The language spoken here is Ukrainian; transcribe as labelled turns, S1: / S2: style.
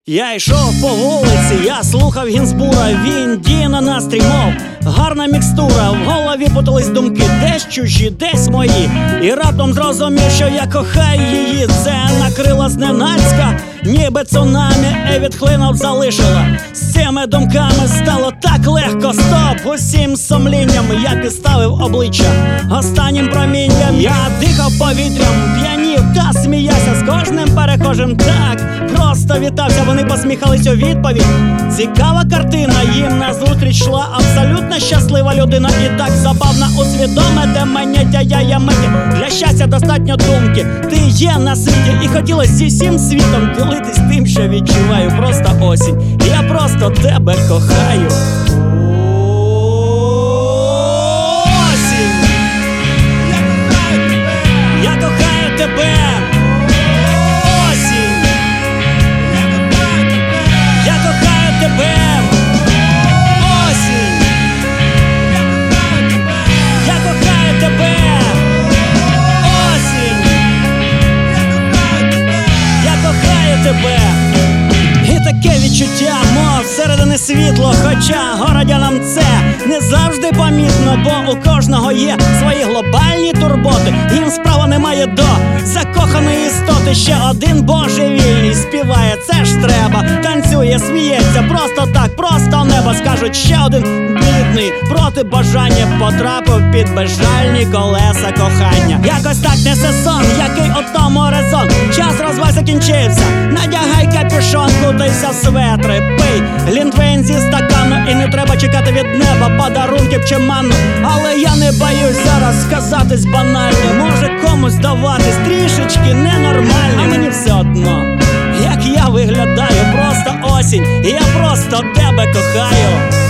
S1: Я йшов по вулиці, я слухав Гінзбура, він діє на настрій, мов гарна мікстура. В голові путались думки, десь чужі, десь мої. І раптом зрозумів, що я кохаю її. Це накрила зненацька, ніби цунамі, і відхлинув залишила. З цими думками стало так легко, стоп. Усім сумлінням я підставив обличчя останнім промінням. Я дихав повітрям, п'янів та сміявся з кожним перехожим. Так, просто вітався, вони посміхались у відповідь. Цікава картина, їм назустріч йшла абсолютно щаслива людина. І так забавно усвідомити мені тяя миті. Для щастя достатньо думки, ти є на світі. І хотілося зі всім світом ділитись тим, що відчуваю. Просто осінь, я просто тебе кохаю. Осінь, я кохаю тебе. Осінь, я кохаю тебе. Осінь, я кохаю тебе. Осінь, я кохаю тебе. І таке відчуття, мов всередині світло. Хоча городянам це не завжди помітно, бо у кожного є свої глобальні турботи. Їм справа немає до закоханої істоти. Ще один божевільний співає, це ж треба. Танцює, сміється, просто так, просто небо. Скажуть, ще один бідний проти бажання потрапив під безжальні колеса кохання. Якось так несе сон, який у тому резон. Час розваг закінчився, надягай капюшон, кутайся в светри, пий глінтвейн зі стакану. І не треба чекати від неба подарунків чи манну. Але я не боюсь зараз сказатись банально. Може комусь здаватись трішечки ненормальним. А мені все одно, як я виглядаю, просто осінь. І я просто тебе кохаю.